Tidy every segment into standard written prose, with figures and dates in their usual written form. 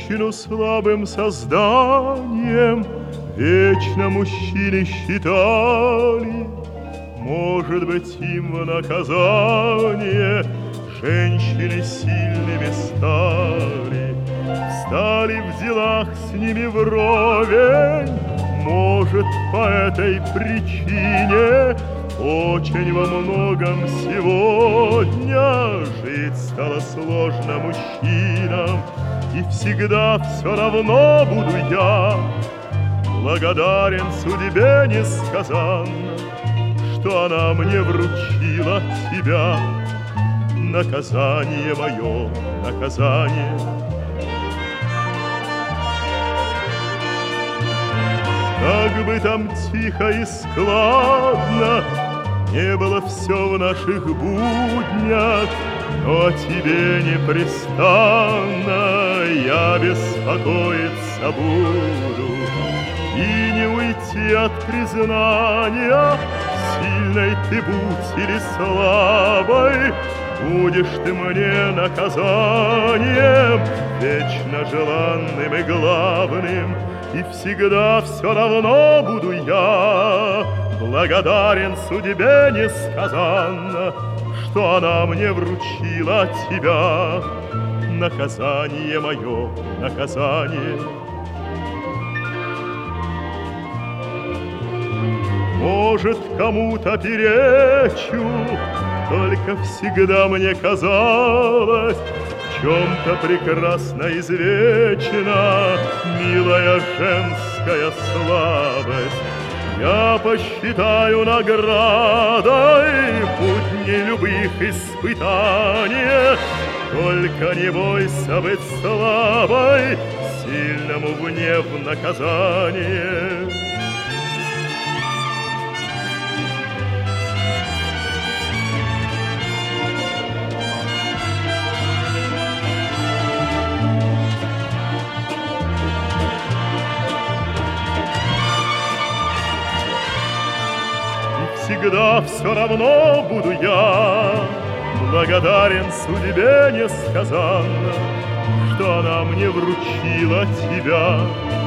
женщину слабым созданием вечно мужчины считали. Может быть, им в наказание женщины сильными стали, стали в делах с ними вровень. Может, по этой причине очень во многом сегодня жить стало сложно мужчинам, и всегда все равно буду я благодарен судьбе несказанно, что она мне вручила тебя. Наказание мое, наказание. Как бы там тихо и складно не было все в наших буднях, но о тебе непрестанно я беспокоиться буду. И не уйти от признания, сильной ты будь или слабой, будешь ты мне наказанием, вечно желанным и главным. И всегда все равно буду я благодарен судьбе несказанно, что она мне вручила тебя. Наказание мое, наказание. Может, кому-то перечу, только всегда мне казалось, в чем-то прекрасно извечна милая женская слабость. Я посчитаю наградой путь нелюбых испытаний, только не бойся быть слабой, сильному гнев наказание. Всегда все равно буду я благодарен судьбе несказанно, что она мне вручила тебя.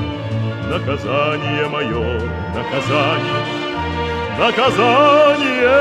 Наказание мое, наказание, наказание.